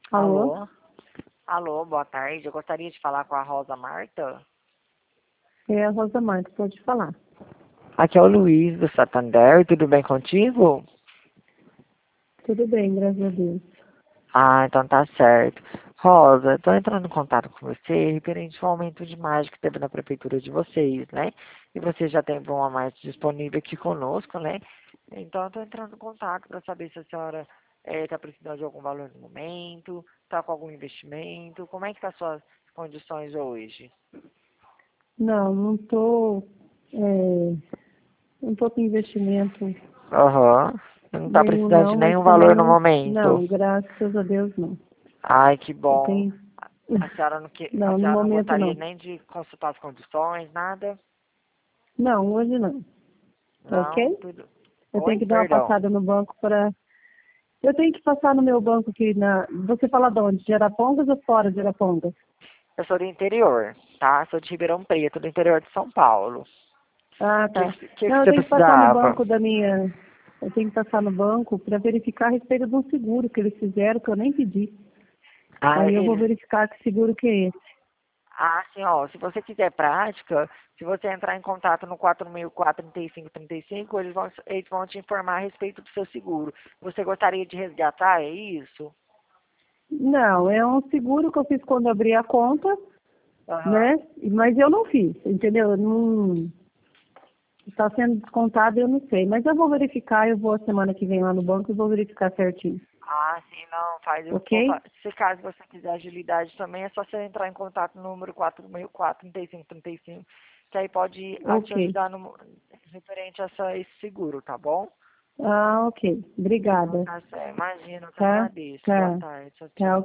Alô? Alô? Alô, boa tarde. Eu gostaria de falar com a Rosa Marta. É a Rosa Marques, pode falar. Aqui é o Luiz do Santander. Tudo bem contigo? Tudo bem, graças a Deus. Ah, então tá certo. Rosa, estou entrando em contato com você referente ao aumento de imagem que teve na prefeitura de vocês, né? E você já tem um a mais disponível aqui conosco, né? Então, eu estou entrando em contato para saber se a senhora está precisando de algum valor no momento, está com algum investimento. Como é que tá as suas condições hoje? Não tô com investimento Aham. Você não está nenhum precisando de não, mas nenhum também valor no não, momento. não, graças a Deus não. Ai, que Eu bom. tenho, A não, no senhora não momento gostaria não. nem de consultar as condições, nada? Não, hoje não, Não? ok? Tudo. Eu tenho Oi? que dar uma Perdão. passada no banco eu tenho que passar no meu banco você fala de onde? De Arapongas ou fora de Arapongas? Eu sou do interior, tá? Sou de Ribeirão Preto, do interior de São Paulo. Ah, O tá. que Não, eu você tenho que passar no precisava? banco eu tenho que passar no banco para verificar a respeito de um seguro que eles fizeram, que eu nem pedi. Ah, Aí eu vou eles. verificar que seguro que é esse. Ah, sim, ó. Se você quiser prática, se você entrar em contato no 4004-3535, eles vão te informar a respeito do seu seguro. Você gostaria de resgatar, é isso? Não, é um seguro que eu fiz quando abri a conta, Aham. né? Mas eu não fiz, entendeu? Não está sendo descontado, eu não sei. Mas eu vou verificar, eu vou a semana que vem lá no banco e vou verificar certinho. Ah, sim, não, faz. Ok? Se caso você quiser agilidade também, é só você entrar em contato no número 4004-3535, que aí pode te Ok. ajudar no, referente a esse seguro, tá bom? Ah, ok. Então Obrigada. tá certo. Imagina, eu que Tá? agradeço. Boa Tá. tarde. Tchau, Tá, tchau.